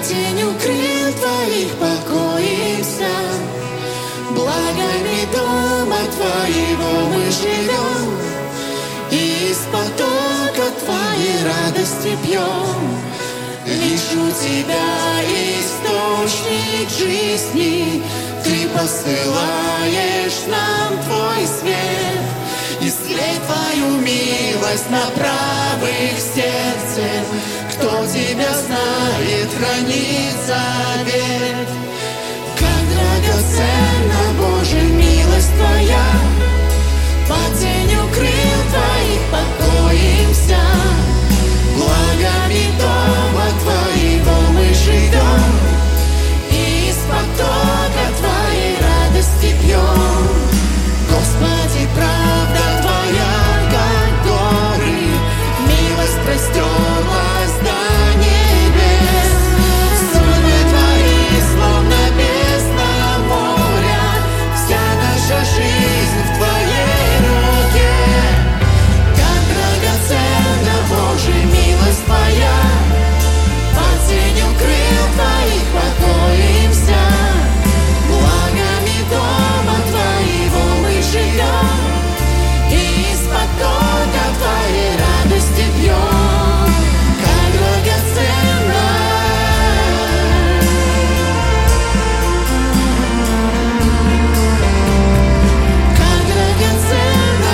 тенью крыл Твоих покоимся. Благами дома Твоего мы живем, и из потока Твоей радости пьем. Лишь у Тебя источник жизни, Ты посылаешь нам Твой свет, и след Твою милость направь их сердцем. Кто Тебя знает, хранит завет. Как драгоценна, Боже, милость Твоя, под тенью крыл Твоих покоимся. Благами дома Твоего мы живем, и из потока Твоей радости пьем. Господи, правда Твоя, как горы, милость простерлась до небес. Судьбы Твои, словно бездна моря, вся наша жизнь в Твоей руке. Как драгоценна, Боже, милость Твоя, под тенью крыл Твоих покоимся. Благами дома Твоего мы живем, и из потока Твоей радости пьем. Как драгоценно, как драгоценно,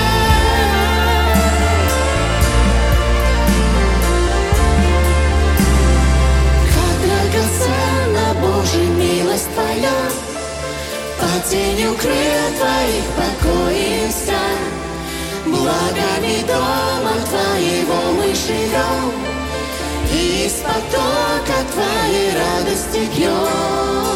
как драгоценна, Боже, милость Твоя, под тенью крыл Твоих покоимся. Благами дома Твоего мы живем, и из потока Твоей радости пьем.